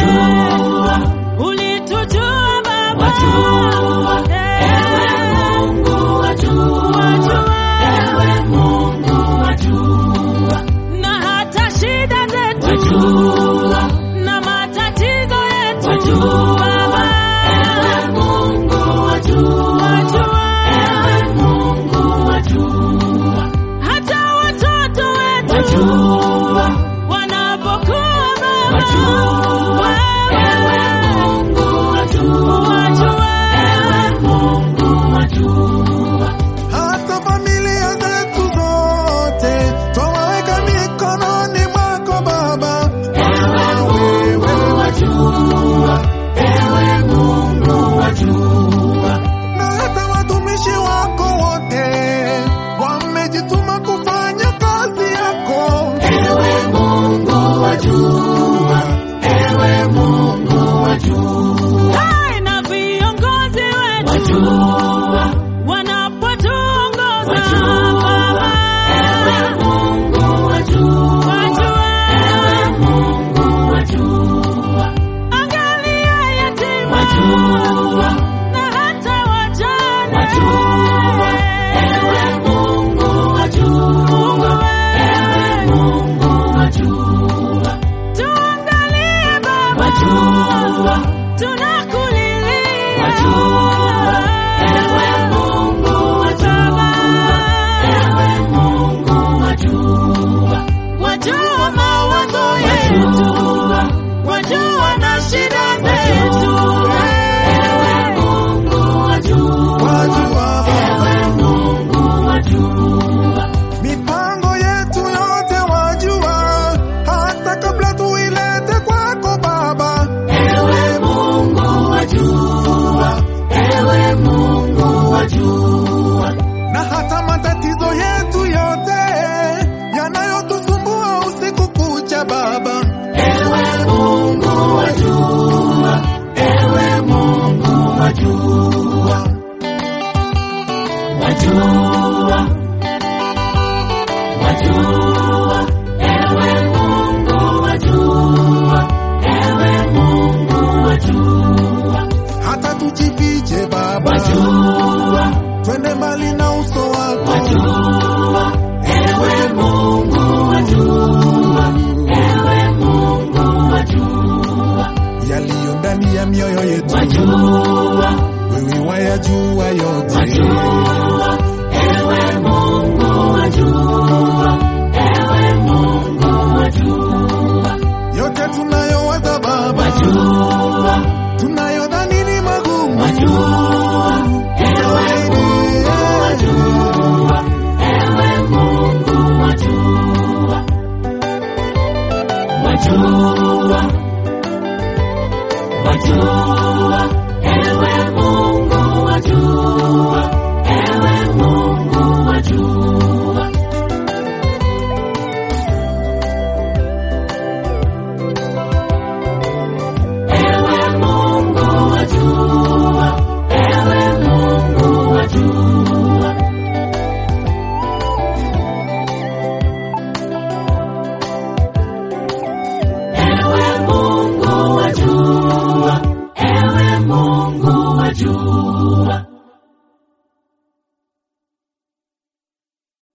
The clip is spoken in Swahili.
wajua, ulitujua Baba, wajua, ewe Mungu wajua, ewe Mungu wajua, na hata shida zetu wajua, na matatizo yetu wajua Baba, ewe Mungu wajua, ewe Mungu wajua, hata watoto wetu wajua, wanapokuwa Baba wajua, ewe Mungu wajua, ewe Mungu wajua, hata familia zetu zote twaweka mikononi mwako Baba, ewe Mungu wajua, ewe Mungu wajua, na hata watumishi wako wote wamejituma kufanya kazi yako, ewe Mungu wajua, ewe Mungu wajua, hai na viongozi wetu wajua, wanapotuongoza Baba, ewe Mungu wajua, ewe Mungu wajua, angalia yatima wajua, na hata wajane wajua, ewe Mungu wajua, ewe Mungu wajua, tuangalie Baba wajua, tunakulilia wajua, ewe Mungu wajua, ewe Mungu wajua, wajua mawazo yetu, wajua na shida zetu, ewe Mungu wajua, ewe Mungu wajua, mipango yetu yote wajua, hata kabla tuilete kwako Baba, ewe Mungu wajua, ewe Mungu wajua, na hata matatizo yetu yote yanayotusumbua usiku kucha Baba, ewe Mungu wajua, ewe Mungu wajua, wajua, wajua.